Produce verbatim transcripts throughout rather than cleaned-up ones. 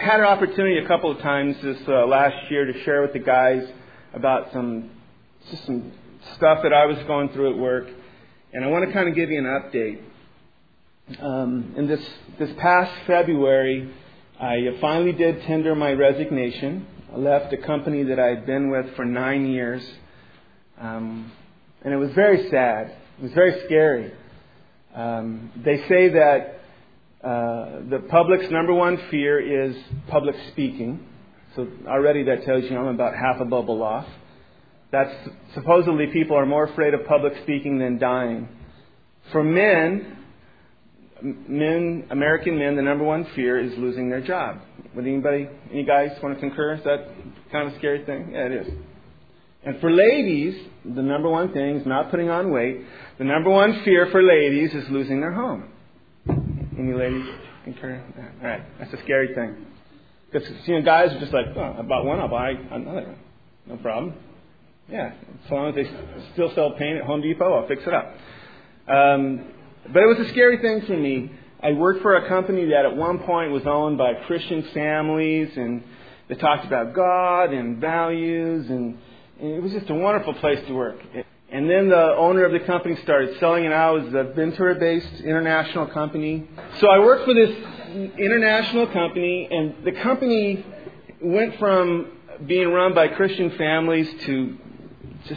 had an opportunity a couple of times this uh, last year to share with the guys about some just some stuff that I was going through at work, and I want to kind of give you an update. Um, in this this past February, I finally did tender my resignation. I left a company that I had been with for nine years, um, and it was very sad. It was very scary. Um, they say that uh, the public's number one fear is public speaking. So already that tells you I'm about half a bubble off. That's supposedly people are more afraid of public speaking than dying. For men, men, American men, the number one fear is losing their job. Would anybody, any guys want to concur? Is that kind of a scary thing? Yeah, it is. And for ladies, the number one thing is not putting on weight. The number one fear for ladies is losing their home. Any ladies concur? All right, that's a scary thing. Because you know, guys are just like, oh, I bought one, I'll buy another one. No problem. Yeah, as long as they still sell paint at Home Depot, I'll fix it up. Um, but it was a scary thing for me. I worked for a company that at one point was owned by Christian families, and they talked about God and values, and, and it was just a wonderful place to work. And then the owner of the company started selling it out. It was a Ventura-based international company. So I worked for this international company, and the company went from being run by Christian families to just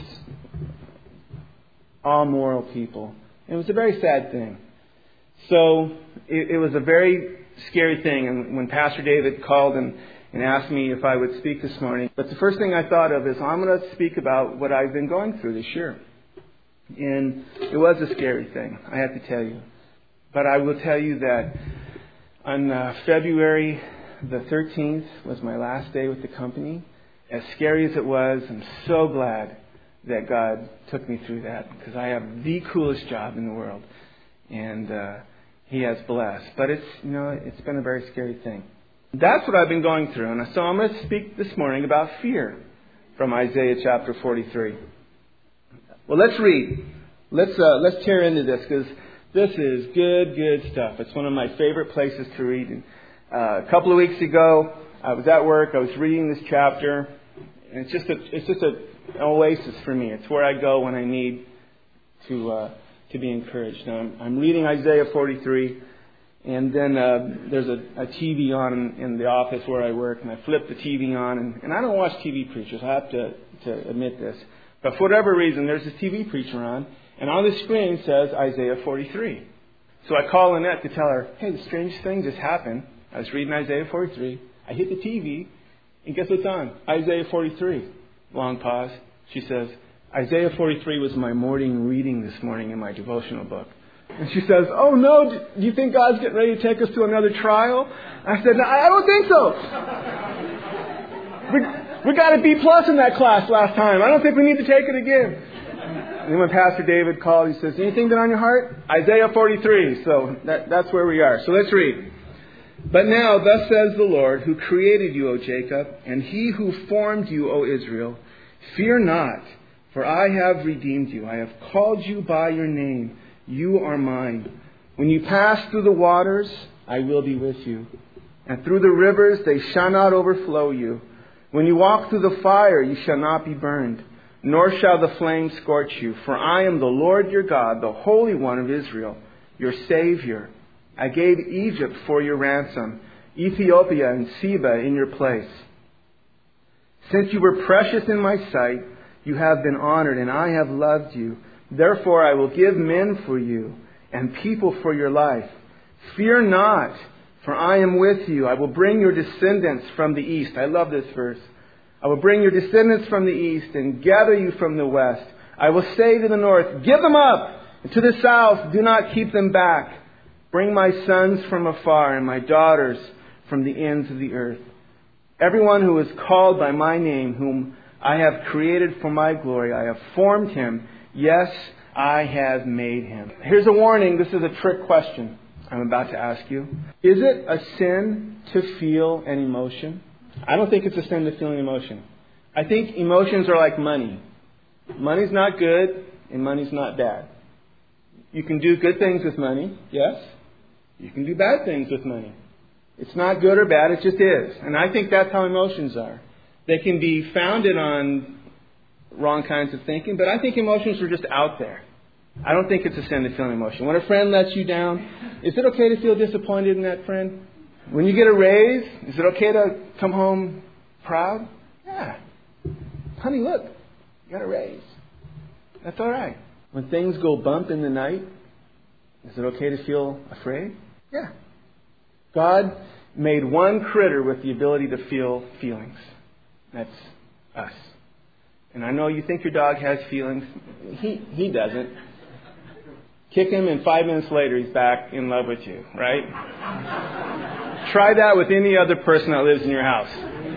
all moral people. It was a very sad thing. So it, it was a very scary thing. And when Pastor David called and, and asked me if I would speak this morning, but the first thing I thought of is I'm going to speak about what I've been going through this year. And it was a scary thing, I have to tell you. But I will tell you that on uh, February the thirteenth was my last day with the company. As scary as it was, I'm so glad that God took me through that, because I have the coolest job in the world, and uh, He has blessed. But it's you know it's been a very scary thing. That's what I've been going through, and so I'm going to speak this morning about fear from Isaiah chapter forty-three. Well, let's read. Let's uh, let's tear into this, because this is good, good stuff. It's one of my favorite places to read. And, uh, a couple of weeks ago, I was at work. I was reading this chapter, and it's just a, it's just a, an oasis for me. It's where I go when I need to uh, to be encouraged. Now, I'm, I'm reading Isaiah forty-three, and then uh, there's a, a T V on in, in the office where I work, and I flip the T V on, and, and I don't watch T V preachers. I have to to admit this, but for whatever reason, there's this T V preacher on, and on the screen says Isaiah forty-three. So I call Annette to tell her, hey, the strangest thing just happened. I was reading Isaiah forty-three. I hit the T V, and guess what's on? Isaiah forty-three. Long pause. She says, Isaiah forty-three was my morning reading this morning in my devotional book. And she says, oh no, do you think God's getting ready to take us to another trial? I said, no, I don't think so. We, we got a B plus in that class last time. I don't think we need to take it again. And then when Pastor David called, he says, anything been on your heart? Isaiah forty-three. So that, that's where we are. So let's read. But now, thus says the Lord, who created you, O Jacob, and He who formed you, O Israel, fear not, for I have redeemed you. I have called you by your name. You are mine. When you pass through the waters, I will be with you. And through the rivers, they shall not overflow you. When you walk through the fire, you shall not be burned, nor shall the flame scorch you. For I am the Lord your God, the Holy One of Israel, your Savior. I gave Egypt for your ransom, Ethiopia and Seba in your place. Since you were precious in my sight, you have been honored, and I have loved you. Therefore I will give men for you, and people for your life. Fear not, for I am with you. I will bring your descendants from the east. I love this verse. I will bring your descendants from the east and gather you from the west. I will say to the north, give them up. And to the south, do not keep them back. Bring my sons from afar and my daughters from the ends of the earth. Everyone who is called by my name, whom I have created for my glory, I have formed him. Yes, I have made him. Here's a warning. This is a trick question I'm about to ask you. Is it a sin to feel an emotion? I don't think it's a sin to feel an emotion. I think emotions are like money. Money's not good and money's not bad. You can do good things with money, yes. You can do bad things with money. It's not good or bad, it just is. And I think that's how emotions are. They can be founded on wrong kinds of thinking, but I think emotions are just out there. I don't think it's a sin to feel an emotion. When a friend lets you down, is it okay to feel disappointed in that friend? When you get a raise, is it okay to come home proud? Yeah. Honey, look, you got a raise. That's all right. When things go bump in the night, is it okay to feel afraid? Yeah. God made one critter with the ability to feel feelings. That's us. And I know you think your dog has feelings. He he doesn't. Kick him and five minutes later he's back in love with you, right? Try that with any other person that lives in your house.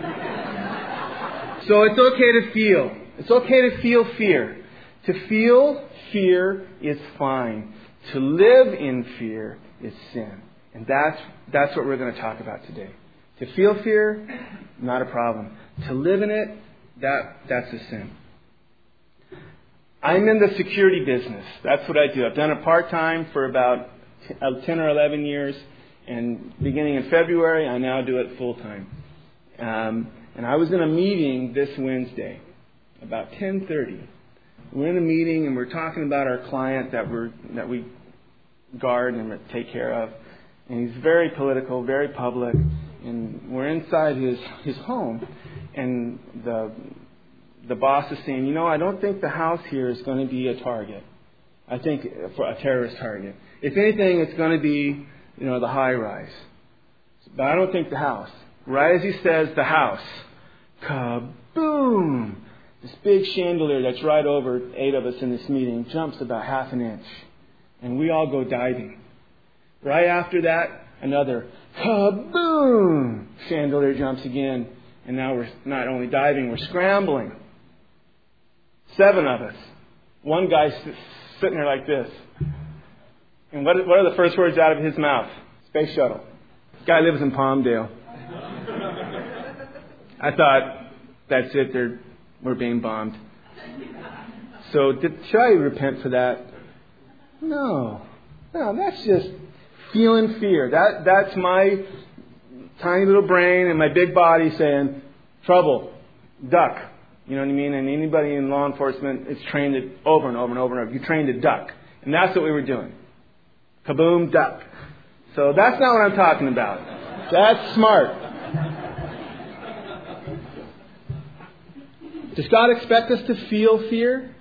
So it's okay to feel. It's okay to feel fear. To feel fear is fine. To live in fear is sin. And that's that's what we're going to talk about today. To feel fear, not a problem. To live in it, that that's a sin. I'm in the security business. That's what I do. I've done it part-time for about ten or eleven years. And beginning in February, I now do it full-time. Um, and I was in a meeting this Wednesday, about ten thirty. We're in a meeting and we're talking about our client that we're that we guard and take care of. And he's very political, very public. And we're inside his, his home. And the the boss is saying, you know, I don't think the house here is going to be a target. I think for a terrorist target. If anything, it's going to be, you know, the high rise. But I don't think the house. Right as he says the house, kaboom! This big chandelier that's right over eight of us in this meeting jumps about half an inch. And we all go diving. Right after that, another kaboom! Chandelier jumps again. And now we're not only diving, we're scrambling. Seven of us. One guy's sitting there like this. And what what are the first words out of his mouth? Space shuttle. This guy lives in Palmdale. I thought, that's it, they're, we're being bombed. So did, should I repent for that? No. No, that's just feeling fear. That That's my tiny little brain and my big body saying, trouble, duck. You know what I mean? And anybody in law enforcement is trained to, over and over and over and over. You're trained to duck. And that's what we were doing. Kaboom, duck. So that's not what I'm talking about. That's smart. Does God expect us to feel fear?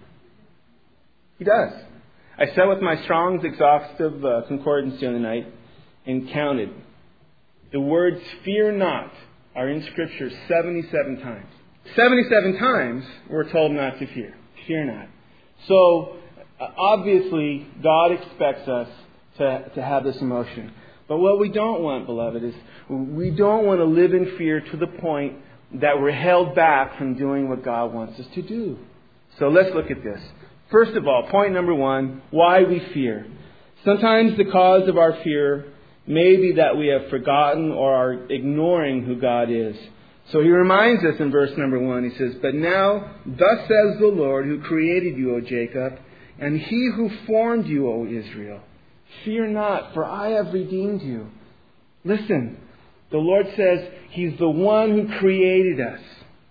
He does. I sat with my Strong's exhaustive uh, concordance the other night and counted. The words fear not are in Scripture seventy-seven times. seventy-seven times we're told not to fear. Fear not. So, uh, obviously, God expects us to, to have this emotion. But what we don't want, beloved, is we don't want to live in fear to the point that we're held back from doing what God wants us to do. So let's look at this. First of all, point number one, why we fear. Sometimes the cause of our fear may be that we have forgotten or are ignoring who God is. So he reminds us in verse number one, he says, but now, thus says the Lord who created you, O Jacob, and he who formed you, O Israel. Fear not, for I have redeemed you. Listen, the Lord says he's the one who created us.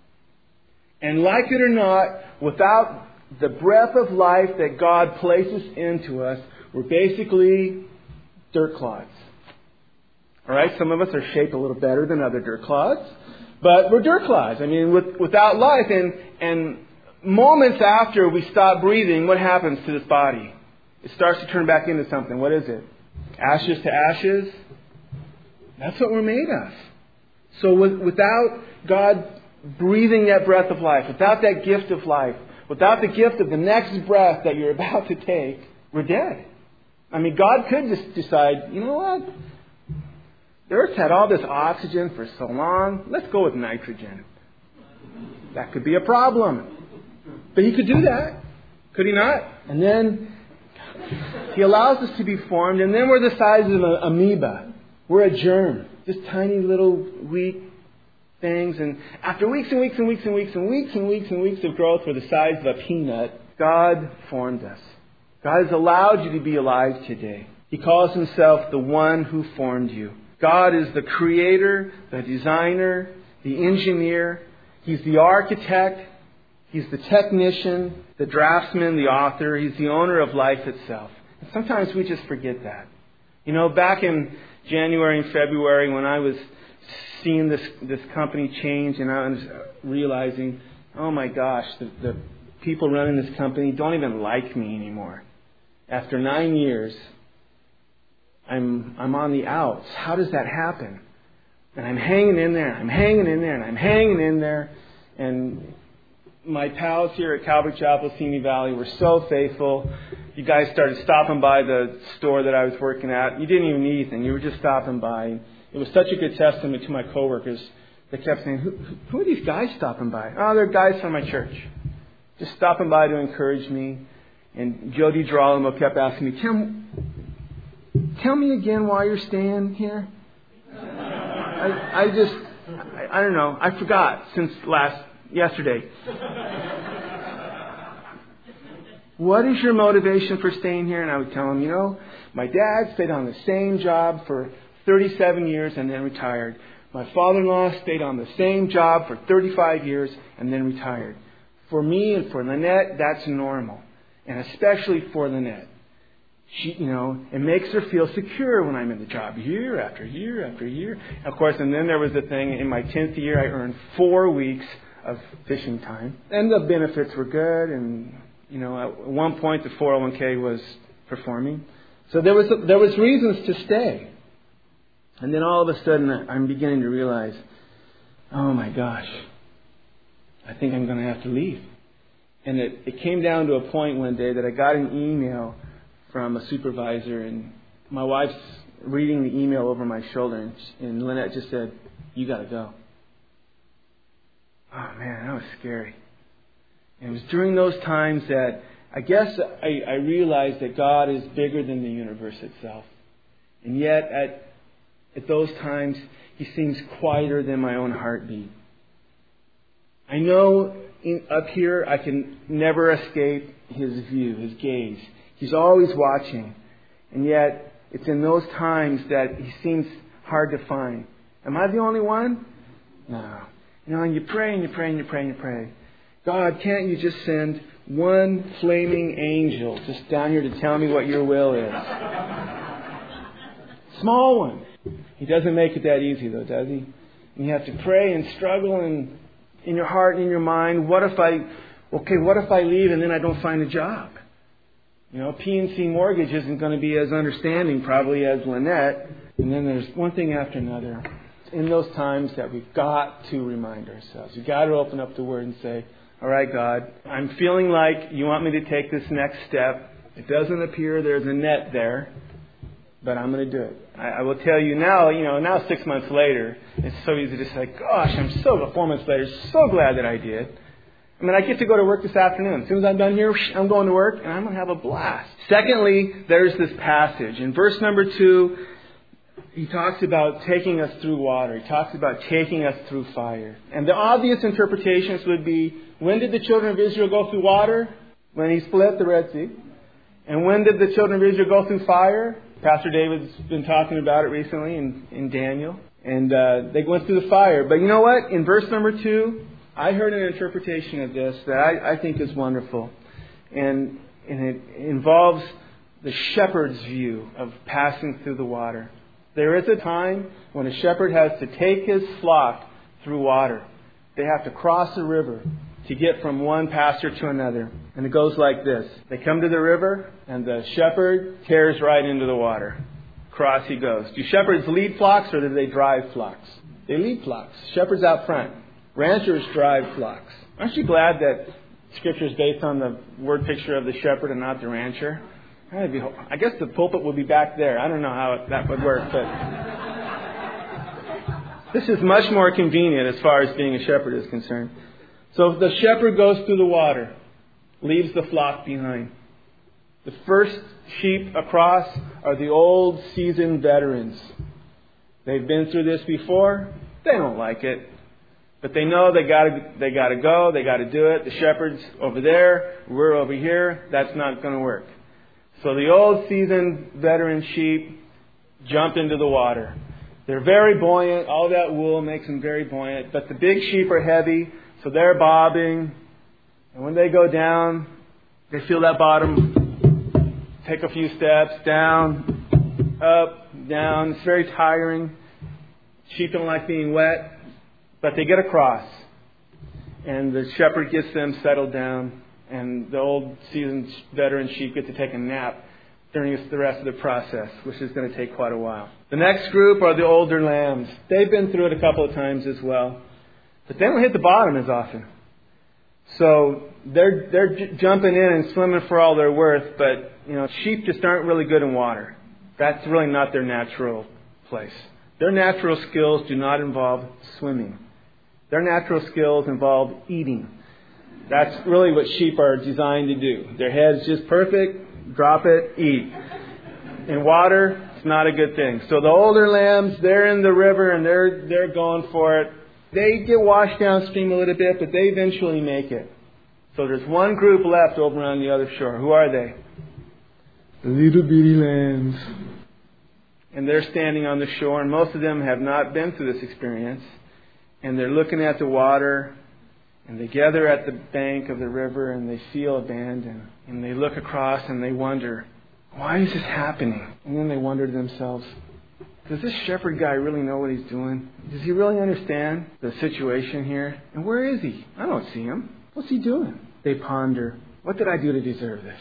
And like it or not, without the breath of life that God places into us, we're basically dirt clods. All right, some of us are shaped a little better than other dirt clods, but we're dirt clods. I mean, with, without life, and and moments after we stop breathing, what happens to this body? It starts to turn back into something. What is it? Ashes to ashes. That's what we're made of. So with, without God breathing that breath of life, without that gift of life, without the gift of the next breath that you're about to take, we're dead. I mean, God could just decide, you know what? The Earth's had all this oxygen for so long. Let's go with nitrogen. That could be a problem. But He could do that. Could He not? And then He allows us to be formed, and then we're the size of an amoeba. We're a germ. Just tiny little weak things. And after weeks and weeks and weeks and weeks and weeks and weeks and weeks of growth, we're the size of a peanut. God formed us. God has allowed you to be alive today. He calls Himself the one who formed you. God is the creator, the designer, the engineer. He's the architect. He's the technician, the draftsman, the author. He's the owner of life itself. And sometimes we just forget that. You know, back in January and February when I was seeing this, this company change and I was realizing, oh my gosh, the, the people running this company don't even like me anymore. After nine years, I'm I'm on the outs. How does that happen? And I'm hanging in there, I'm hanging in there, and I'm hanging in there. And my pals here at Calvary Chapel, Simi Valley, were so faithful. You guys started stopping by the store that I was working at. You didn't even need anything. You were just stopping by. It was such a good testament to my coworkers. They kept saying, who, who are these guys stopping by? Oh, they're guys from my church. Just stopping by to encourage me. And Jody Gerolamo kept asking me, Tim, tell me again why you're staying here. I, I just, I, I don't know. I forgot since last, yesterday. What is your motivation for staying here? And I would tell him, you know, my dad stayed on the same job for thirty-seven years and then retired. My father-in-law stayed on the same job for thirty-five years and then retired. For me and for Lynette, that's normal. And especially for Lynette. She, you know, it makes her feel secure when I'm in the job year after year after year. Of course, and then there was the thing, in my tenth year, I earned four weeks of fishing time. And the benefits were good. And, you know, at one point, the four oh one k was performing. So there was there was reasons to stay. And then all of a sudden, I'm beginning to realize, oh my gosh, I think I'm going to have to leave. And it, it came down to a point one day that I got an email from a supervisor, and my wife's reading the email over my shoulder, and, and Lynette just said, you got to go. Oh man, that was scary. And it was during those times that I guess I, I realized that God is bigger than the universe itself. And yet at At those times, He seems quieter than my own heartbeat. I know in, up here I can never escape His view, His gaze. He's always watching. And yet, it's in those times that He seems hard to find. Am I the only one? No. You know, and you pray and you pray and you pray and you pray. God, can't you just send one flaming angel just down here to tell me what your will is? Small one. He doesn't make it that easy, though, does He? And you have to pray and struggle and in your heart and in your mind. What if I, okay, what if I leave and then I don't find a job? You know, P N C Mortgage isn't going to be as understanding probably as Lynette. And then there's one thing after another. It's in those times that we've got to remind ourselves. We've got to open up the Word and say, all right, God, I'm feeling like you want me to take this next step. It doesn't appear there's a net there. But I'm going to do it. I, I will tell you now, you know, now six months later, it's so easy to say, gosh, I'm so, four months later, so glad that I did. I mean, I get to go to work this afternoon. As soon as I'm done here, I'm going to work, and I'm going to have a blast. Secondly, there's this passage. In verse number two, he talks about taking us through water. He talks about taking us through fire. And the obvious interpretations would be, when did the children of Israel go through water? When He split the Red Sea. And when did the children of Israel go through fire? Pastor David's been talking about it recently in, in Daniel. And uh, they went through the fire. But you know what? In verse number two, I heard an interpretation of this that I, I think is wonderful. And, and it involves the shepherd's view of passing through the water. There is a time when a shepherd has to take his flock through water. They have to cross a river to get from one pasture to another. And it goes like this. They come to the river, and the shepherd tears right into the water. Across he goes. Do shepherds lead flocks, or do they drive flocks? They lead flocks. Shepherds out front. Ranchers drive flocks. Aren't you glad that Scripture is based on the word picture of the shepherd and not the rancher? That'd be, I guess the pulpit would be back there. I don't know how that would work, but this is much more convenient as far as being a shepherd is concerned. So the shepherd goes through the water, leaves the flock behind. The first sheep across are the old seasoned veterans. They've been through this before. They don't like it. But they know they gotta they gotta go, they gotta do it. The shepherd's over there, we're over here. That's not gonna work. So the old seasoned veteran sheep jump into the water. They're very buoyant. All that wool makes them very buoyant. But the big sheep are heavy, so they're bobbing. And when they go down, they feel that bottom. Take a few steps, down, up, down. It's very tiring. Sheep don't like being wet, but they get across. And the shepherd gets them settled down. And the old seasoned veteran sheep get to take a nap during the rest of the process, which is going to take quite a while. The next group are the older lambs. They've been through it a couple of times as well. But they don't hit the bottom as often. So they're they're j- jumping in and swimming for all they're worth, but you know, sheep just aren't really good in water. That's really not their natural place. Their natural skills do not involve swimming. Their natural skills involve eating. That's really what sheep are designed to do. Their head's just perfect, drop it, eat. In water, it's not a good thing. So the older lambs, they're in the river and they're they're going for it. They get washed downstream a little bit, but they eventually make it. So there's one group left over on the other shore. Who are they? The little bitty lambs. And they're standing on the shore, and most of them have not been through this experience. And they're looking at the water, and they gather at the bank of the river, and they feel abandoned. And they look across, and they wonder, why is this happening? And then they wonder to themselves, does this shepherd guy really know what he's doing? Does he really understand the situation here? And where is he? I don't see him. What's he doing? They ponder, what did I do to deserve this?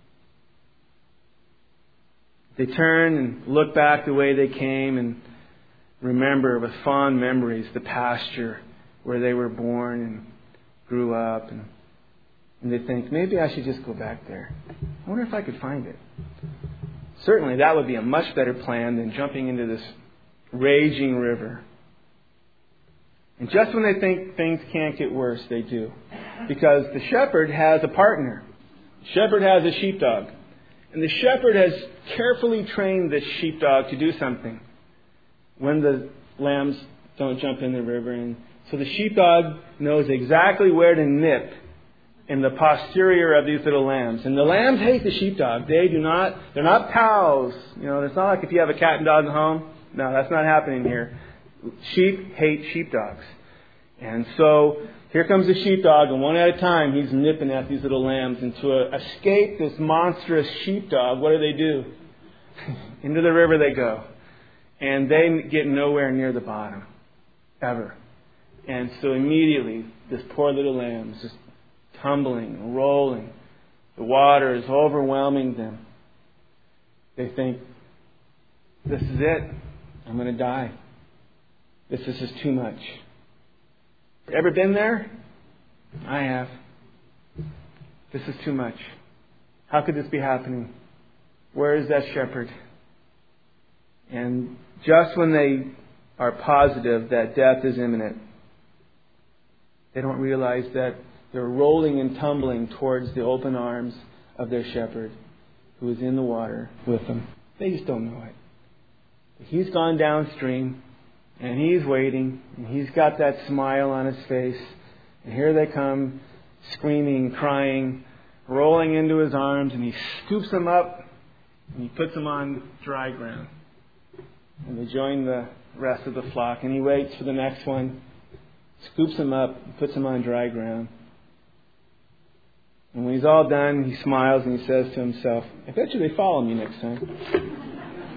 They turn and look back the way they came and remember with fond memories the pasture where they were born and grew up. And, and they think, maybe I should just go back there. I wonder if I could find it. Certainly that would be a much better plan than jumping into this raging river. And just when they think things can't get worse, they do. Because the shepherd has a partner. The shepherd has a sheepdog. And the shepherd has carefully trained this sheepdog to do something when the lambs don't jump in the river. And so the sheepdog knows exactly where to nip in the posterior of these little lambs. And the lambs hate the sheepdog. They do not, they're not pals. You know, it's not like if you have a cat and dog at home. No, that's not happening here. Sheep hate sheepdogs. And so here comes the sheepdog, and one at a time he's nipping at these little lambs. And to uh, escape this monstrous sheepdog, what do they do? Into the river they go. And they get nowhere near the bottom. Ever. And so immediately, this poor little lamb is just tumbling, rolling. The water is overwhelming them. They think, this is it. I'm going to die. This is just too much. Ever been there? I have. This is too much. How could this be happening? Where is that shepherd? And just when they are positive that death is imminent, they don't realize that they're rolling and tumbling towards the open arms of their shepherd who is in the water with them. They just don't know it. But he's gone downstream and he's waiting and he's got that smile on his face. And here they come, screaming, crying, rolling into his arms, and he scoops them up and he puts them on dry ground. And they join the rest of the flock, and he waits for the next one, scoops them up, puts them on dry ground. And when he's all done, he smiles and he says to himself, I bet you they follow me next time.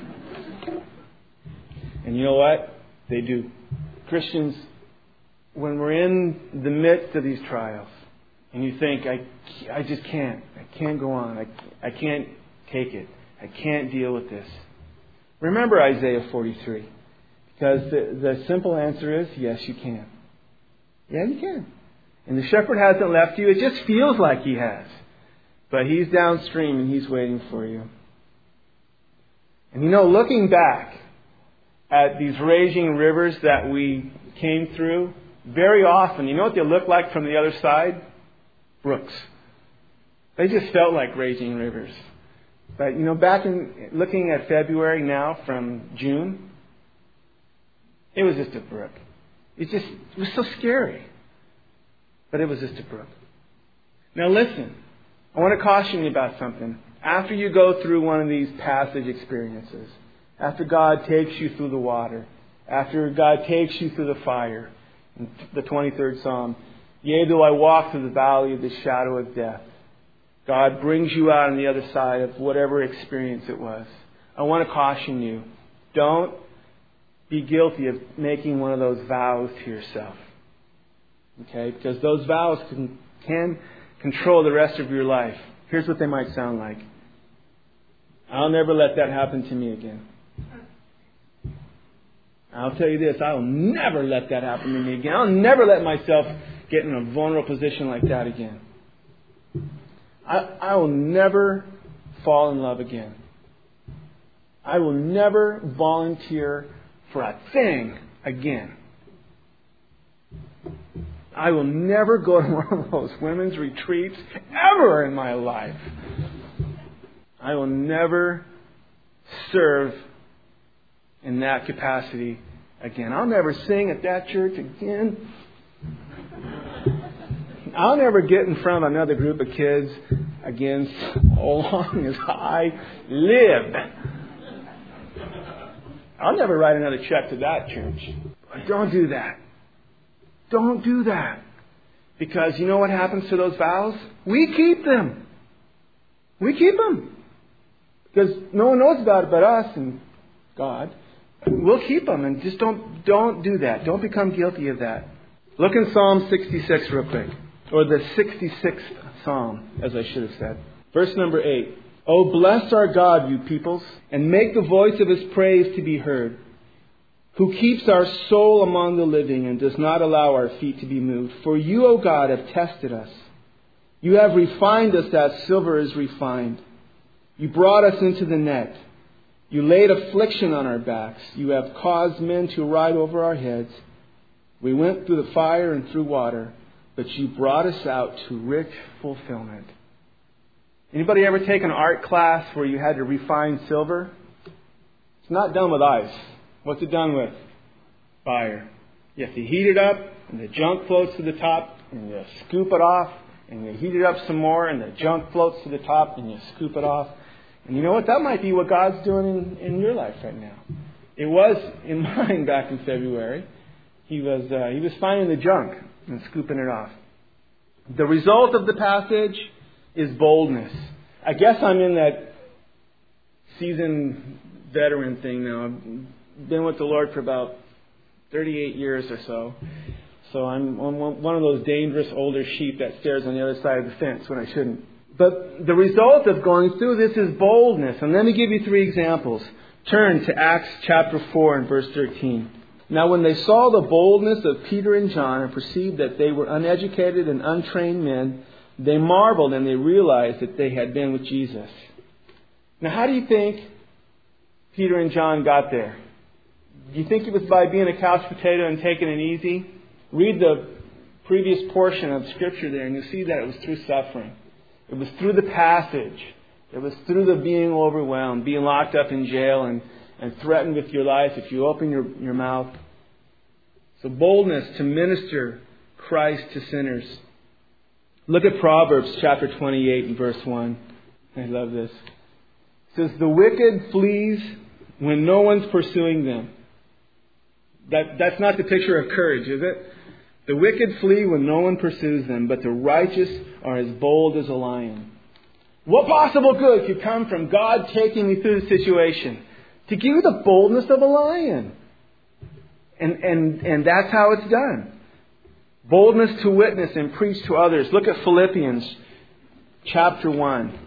And you know what? They do. Christians, when we're in the midst of these trials, and you think, I, I just can't, I can't go on, I, I can't take it, I can't deal with this. Remember Isaiah forty-three. Because the, the simple answer is, yes, you can. Yeah, you can. And the shepherd hasn't left you. It just feels like he has. But he's downstream and he's waiting for you. And you know, looking back at these raging rivers that we came through, very often, you know what they look like from the other side? Brooks. They just felt like raging rivers. But, you know, back in looking at February now from June, it was just a brook. It just it was so scary. But it was just a brook. Now listen, I want to caution you about something. After you go through one of these passage experiences, after God takes you through the water, After God takes you through the fire, in the twenty-third Psalm, yea, though I walk through the valley of the shadow of death, God brings you out on the other side of whatever experience it was. I want to caution you, don't be guilty of making one of those vows to yourself. Okay? Because those vows can, can control the rest of your life. Here's what they might sound like. I'll never let that happen to me again. I'll tell you this, I will never let that happen to me again. I'll never let myself get in a vulnerable position like that again. I, I will never fall in love again. I will never volunteer for a thing again. I will never go to one of those women's retreats ever in my life. I will never serve in that capacity again. I'll never sing at that church again. I'll never get in front of another group of kids again so long as I live. I'll never write another check to that church. But don't do that. Don't do that. Because you know what happens to those vows? We keep them. We keep them. Because no one knows about it but us and God. We'll keep them, and just don't don't do that. Don't become guilty of that. Look in Psalm sixty-six real quick. Or the sixty-sixth Psalm, as I should have said. Verse number eight. Oh, bless our God, you peoples, and make the voice of His praise to be heard, who keeps our soul among the living and does not allow our feet to be moved. For you, O God, have tested us. You have refined us as silver is refined. You brought us into the net. You laid affliction on our backs. You have caused men to ride over our heads. We went through the fire and through water, but you brought us out to rich fulfillment. Anybody ever take an art class where you had to refine silver? It's not done with ice. What's it done with? Fire. You have to heat it up, and the junk floats to the top, and you scoop it off, and you heat it up some more, and the junk floats to the top, and you scoop it off. And you know what? That might be what God's doing in, in your life right now. It was in mine back in February. He was uh, he was finding the junk and scooping it off. The result of the passage is boldness. I guess I'm in that seasoned veteran thing now. I've been with the Lord for about thirty-eight years or so. So I'm one of those dangerous older sheep that stares on the other side of the fence when I shouldn't. But the result of going through this is boldness. And let me give you three examples. Turn to Acts chapter four and verse thirteen. Now when they saw the boldness of Peter and John and perceived that they were uneducated and untrained men, they marveled and they realized that they had been with Jesus. Now how do you think Peter and John got there? Do you think it was by being a couch potato and taking it easy? Read the previous portion of Scripture there and you'll see that it was through suffering. It was through the passage. It was through the being overwhelmed, being locked up in jail and, and threatened with your life if you open your, your mouth. So boldness to minister Christ to sinners. Look at Proverbs chapter twenty-eight and verse one. I love this. It says, the wicked flees when no one's pursuing them. That, that's not the picture of courage, is it? The wicked flee when no one pursues them, but the righteous are as bold as a lion. What possible good could come from God taking me through the situation? To give you the boldness of a lion. And, and, and that's how it's done. Boldness to witness and preach to others. Look at Philippians chapter one,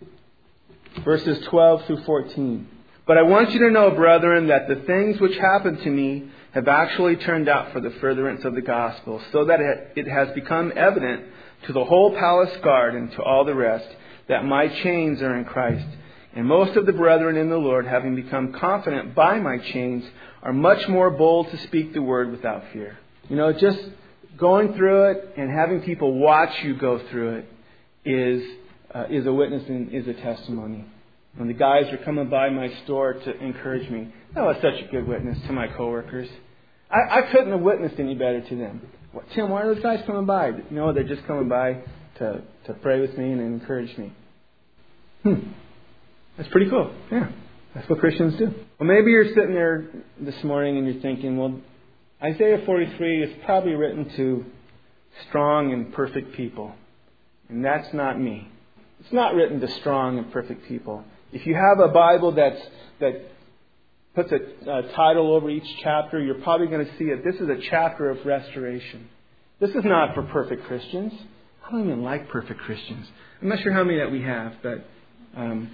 verses twelve through fourteen. But I want you to know, brethren, that the things which happened to me have actually turned out for the furtherance of the gospel, so that it has become evident to the whole palace guard and to all the rest that my chains are in Christ. And most of the brethren in the Lord, having become confident by my chains, are much more bold to speak the word without fear. You know, just going through it and having people watch you go through it is uh, is a witness and is a testimony. When the guys are coming by my store to encourage me, that was such a good witness to my coworkers. I, I couldn't have witnessed any better to them. What, Tim, why are those guys coming by? No, they're just coming by to, to pray with me and encourage me. Hmm. That's pretty cool. Yeah. That's what Christians do. Well, maybe you're sitting there this morning and you're thinking, well, Isaiah forty-three is probably written to strong and perfect people. And that's not me. It's not written to strong and perfect people. If you have a Bible that's that puts a, a title over each chapter, you're probably going to see it. This is a chapter of restoration. This is not for perfect Christians. I don't even like perfect Christians. I'm not sure how many that we have, but um,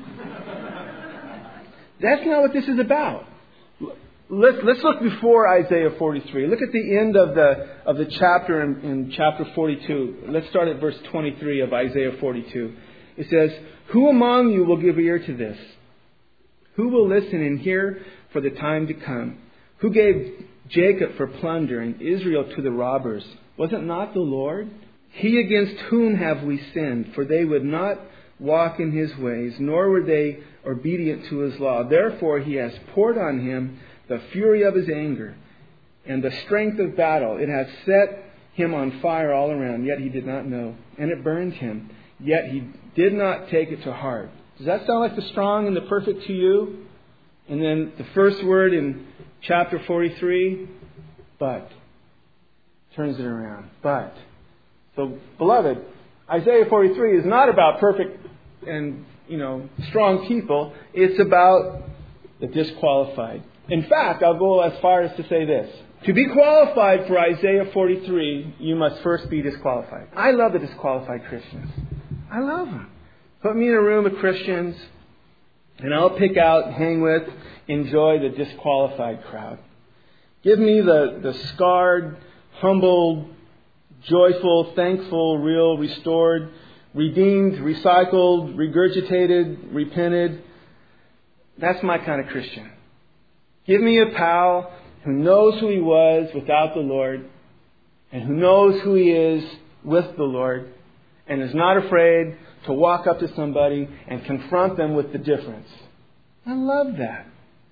that's not what this is about. Let's, let's look before Isaiah forty-three. Look at the end of the of the chapter in, in chapter forty-two. Let's start at verse twenty-three of Isaiah forty-two. It says, "Who among you will give ear to this? Who will listen and hear for the time to come? Who gave Jacob for plunder and Israel to the robbers? Was it not the Lord? He against whom have we sinned? For they would not walk in his ways, nor were they obedient to his law. Therefore he has poured on him the fury of his anger and the strength of battle. It has set him on fire all around, yet he did not know. And it burned him, yet he did not take it to heart." Does that sound like the strong and the perfect to you? And then the first word in chapter forty-three, but, turns it around. But. So, beloved, Isaiah forty-three is not about perfect and, you know, strong people. It's about the disqualified. In fact, I'll go as far as to say this. To be qualified for Isaiah forty-three, you must first be disqualified. I love the disqualified Christians. I love them. Put me in a room of Christians, and I'll pick out, hang with, enjoy the disqualified crowd. Give me the, the scarred, humbled, joyful, thankful, real, restored, redeemed, recycled, regurgitated, repented. That's my kind of Christian. Give me a pal who knows who he was without the Lord and who knows who he is with the Lord and is not afraid to walk up to somebody and confront them with the difference. I love that.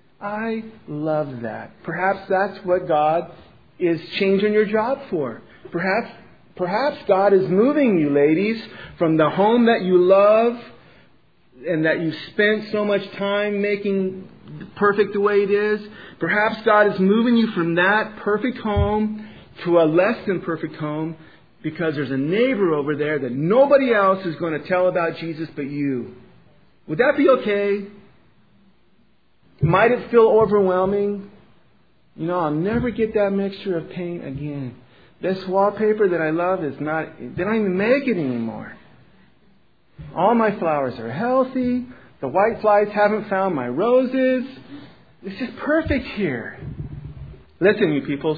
I love that. Perhaps that's what God is changing your job for. Perhaps, perhaps God is moving you, ladies, from the home that you love and that you've spent so much time making perfect the way it is. Perhaps God is moving you from that perfect home to a less than perfect home because there's a neighbor over there that nobody else is going to tell about Jesus but you. Would that be okay? Might it feel overwhelming? You know, I'll never get that mixture of paint again. This wallpaper that I love is not, they don't even make it anymore. All my flowers are healthy. The white flies haven't found my roses. It's just perfect here. Listen, you peoples.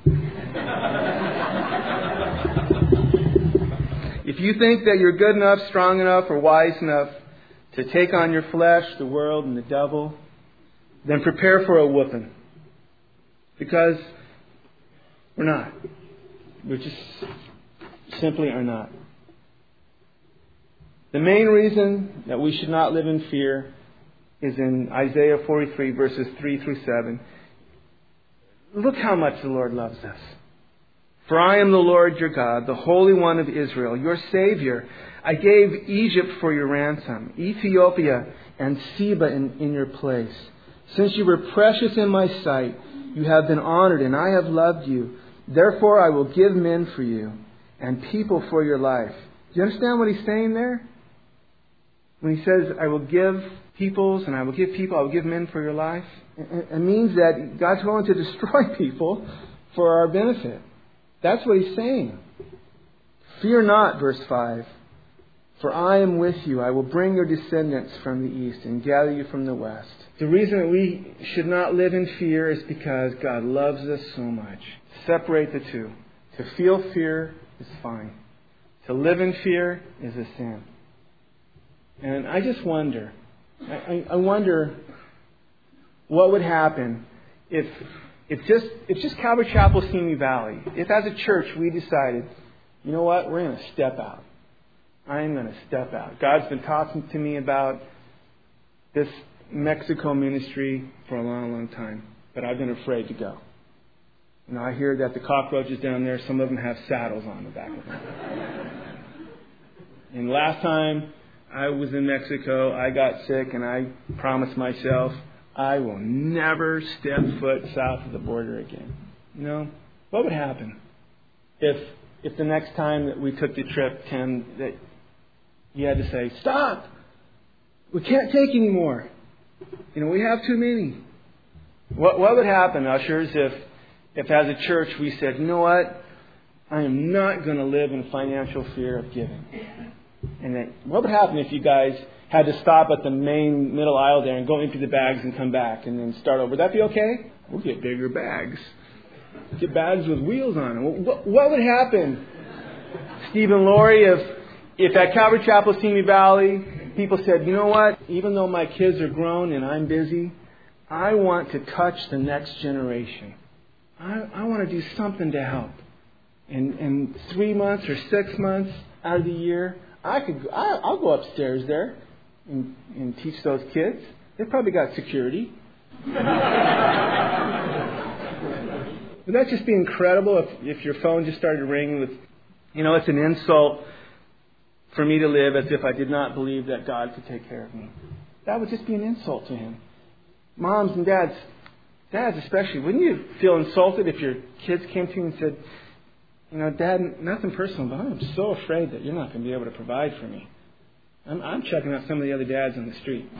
If you think that you're good enough, strong enough, or wise enough to take on your flesh, the world, and the devil, then prepare for a whooping. Because we're not. We just simply are not. The main reason that we should not live in fear is in Isaiah forty-three, verses three through seven. Look how much the Lord loves us. "For I am the Lord your God, the Holy One of Israel, your Savior. I gave Egypt for your ransom, Ethiopia and Seba in, in your place. Since you were precious in my sight, you have been honored, and I have loved you. Therefore I will give men for you, and people for your life." Do you understand what he's saying there? When he says, I will give peoples, and I will give people, I will give men for your life. It means that God's willing to destroy people for our benefit. That's what he's saying. "Fear not," verse five, "for I am with you. I will bring your descendants from the east and gather you from the west." The reason that we should not live in fear is because God loves us so much. Separate the two. To feel fear is fine. To live in fear is a sin. And I just wonder, I, I wonder what would happen if if just if just Calvary Chapel Simi Valley, if as a church we decided, you know what, we're going to step out. I'm going to step out. God's been talking to me about this Mexico ministry for a long, long time, but I've been afraid to go. You know, I hear that the cockroaches down there, some of them have saddles on the back of them. And last time I was in Mexico, I got sick, and I promised myself I will never step foot south of the border again. You know, what would happen if if the next time that we took the trip, Tim, that you had to say, stop! We can't take any more. You know, we have too many. What what would happen, ushers, if if as a church we said, you know what? I am not going to live in financial fear of giving. And then what would happen if you guys had to stop at the main middle aisle there and go empty the bags and come back and then start over? Would that be okay? We'll get bigger bags. Get bags with wheels on them. What, what would happen, Stephen Laurie, if if at Calvary Chapel, Simi Valley, people said, you know what? Even though my kids are grown and I'm busy, I want to touch the next generation. I, I want to do something to help. And, and three months or six months out of the year, I could I, I'll go upstairs there and, and teach those kids. They've probably got security. Would that just be incredible if, if your phone just started ringing with, you know, it's an insult for me to live as if I did not believe that God could take care of me. That would just be an insult to Him. Moms and dads, dads especially, wouldn't you feel insulted if your kids came to you and said, you know, Dad, nothing personal, but I'm so afraid that you're not going to be able to provide for me. I'm, I'm checking out some of the other dads on the street.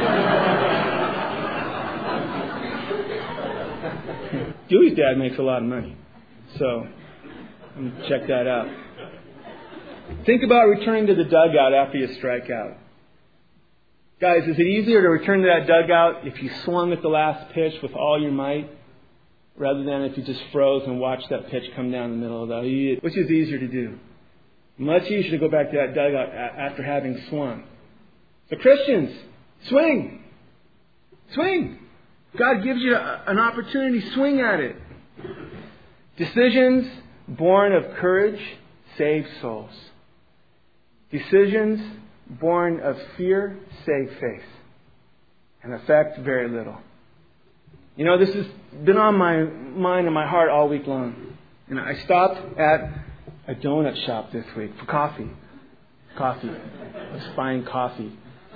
Dewey's dad makes a lot of money. So, let me check that out. Think about returning to the dugout after you strike out. Guys, is it easier to return to that dugout if you swung at the last pitch with all your might, rather than if you just froze and watched that pitch come down the middle of the... Which is easier to do? Much easier to go back to that dugout after having swung. So Christians, swing! Swing! God gives you an opportunity, swing at it. Decisions born of courage save souls. Decisions born of fear save faith and affect very little. You know, this has been on my mind and my heart all week long. And I stopped at a donut shop this week for coffee. Coffee. I was buying coffee.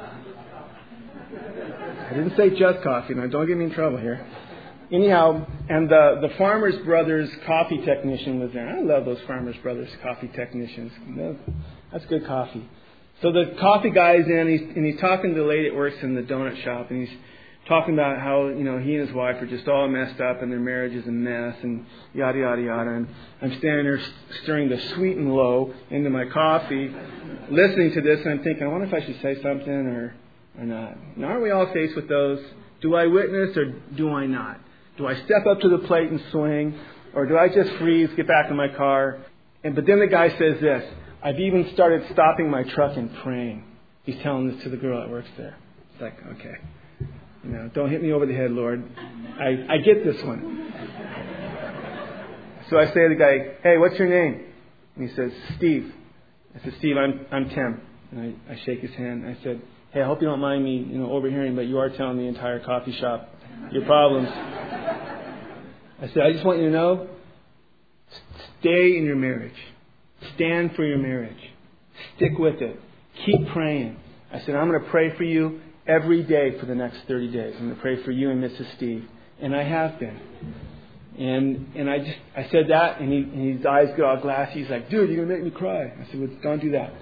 I didn't say just coffee. Now, don't get me in trouble here. Anyhow, and the, the Farmers Brothers coffee technician was there. I love those Farmers Brothers coffee technicians. That's good coffee. So the coffee guy's in, and he's, and he's talking to the lady that works in the donut shop, and he's talking about how, you know, he and his wife are just all messed up and their marriage is a mess and yada, yada, yada. And I'm standing there stirring the sweet and low into my coffee, listening to this, and I'm thinking, I wonder if I should say something or, or not. Now, aren't we all faced with those? Do I witness or do I not? Do I step up to the plate and swing? Or do I just freeze, get back in my car? And But then the guy says this, I've even started stopping my truck and praying. He's telling this to the girl that works there. It's like, okay. You know, don't hit me over the head, Lord. I, I get this one. So I say to the guy, hey, what's your name? And he says, Steve. I said, Steve, I'm I'm Tim. And I, I shake his hand. I said, hey, I hope you don't mind me, you know, overhearing, but you are telling the entire coffee shop your problems. I said, I just want you to know, stay in your marriage. Stand for your marriage. Stick with it. Keep praying. I said, I'm going to pray for you every day for the next thirty days. I'm going to pray for you and Missus Steve. And I have been. And and I just I said that, and, he, and his eyes got all glassy. He's like, dude, you're going to make me cry. I said, well, don't do that.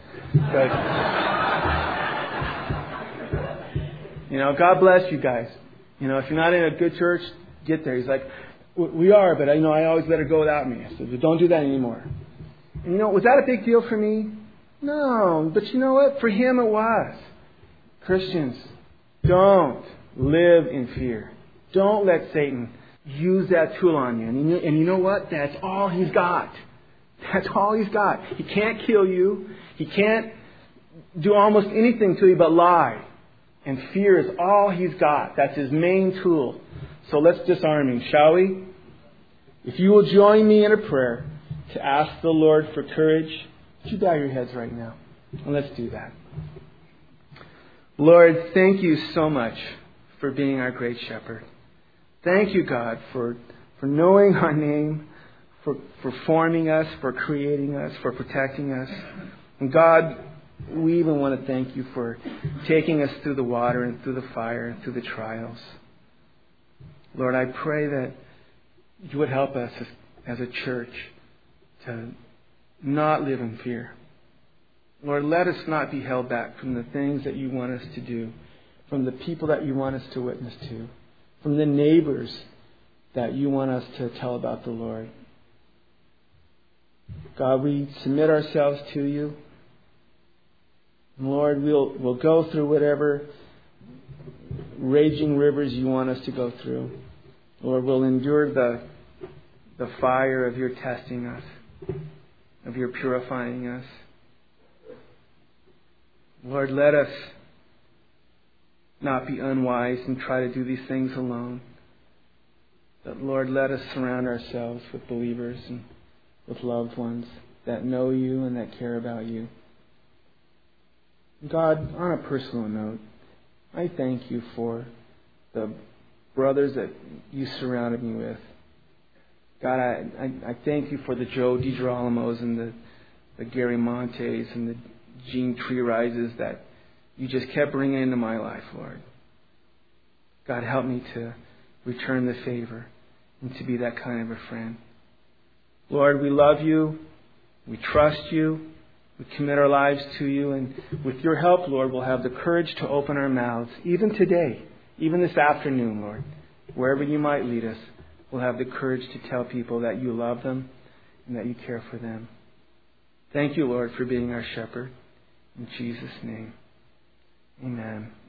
But, you know, God bless you guys. You know, if you're not in a good church, get there. He's like, we are, but I you know I always let her go without me. I said, well, don't do that anymore. And you know, was that a big deal for me? No, but you know what? For him it was. Christians, don't live in fear. Don't let Satan use that tool on you. And you, and you know what? That's all he's got. That's all he's got. He can't kill you. He can't do almost anything to you but lie. And fear is all he's got. That's his main tool. So let's disarm him, shall we? If you will join me in a prayer to ask the Lord for courage, would you bow your heads right now? And let's do that. Lord, thank you so much for being our great shepherd. Thank you, God, for, for knowing our name, for, for forming us, for creating us, for protecting us. And God, we even want to thank you for taking us through the water and through the fire and through the trials. Lord, I pray that you would help us as, as a church to not live in fear. Lord, let us not be held back from the things that you want us to do, from the people that you want us to witness to, from the neighbors that you want us to tell about the Lord. God, we submit ourselves to you. And Lord, we'll, we'll go through whatever raging rivers you want us to go through. Lord, we'll endure the, the fire of your testing us, of your purifying us. Lord, let us not be unwise and try to do these things alone. But Lord, let us surround ourselves with believers and with loved ones that know you and that care about you. God, on a personal note, I thank you for the brothers that you surrounded me with. God, I, I, I thank you for the Joe DiGirolamos and the, the Gary Montes and the Gene Tree Rises that you just kept bringing into my life, Lord. God, help me to return the favor and to be that kind of a friend. Lord, we love you. We trust you. We commit our lives to you. And with your help, Lord, we'll have the courage to open our mouths, even today, even this afternoon, Lord. Wherever you might lead us, we'll have the courage to tell people that you love them and that you care for them. Thank you, Lord, for being our shepherd. In Jesus' name, amen.